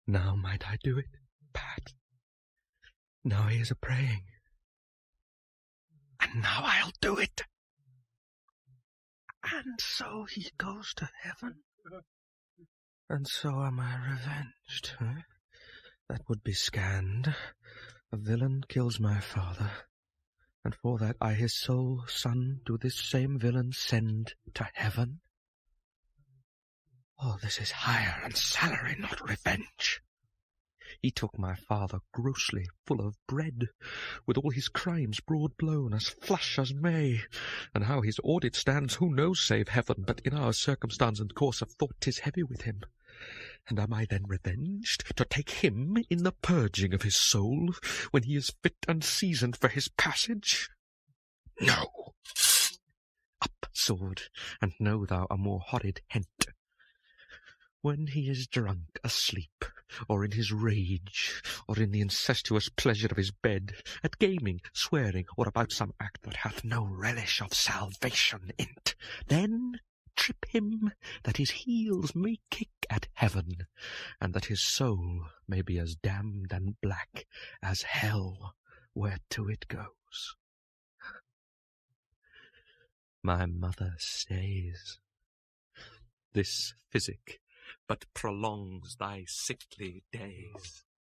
Now might I do it, Pat? Now he is a-praying. And now I'll do it. And so he goes to heaven. And so am I revenged, huh? That would be scanned. A villain kills my father, and for that I his sole son do this same villain send to heaven. Oh, this is hire and salary, not revenge. He took my father grossly, full of bread, with all his crimes broad blown, as flush as May. And how his audit stands, who knows save heaven? But in our circumstance and course of thought 'tis heavy with him. And am I then revenged, to take him in the purging of his soul, when he is fit and seasoned for his passage? No! Up, sword, and know thou a more horrid hint. When he is drunk, asleep, or in his rage, or in the incestuous pleasure of his bed, at gaming, swearing, or about some act that hath no relish of salvation in't, then trip him, that his heels may kick at heaven, and that his soul may be as damned and black as hell whereto it goes. My mother stays. This physic but prolongs thy sickly days.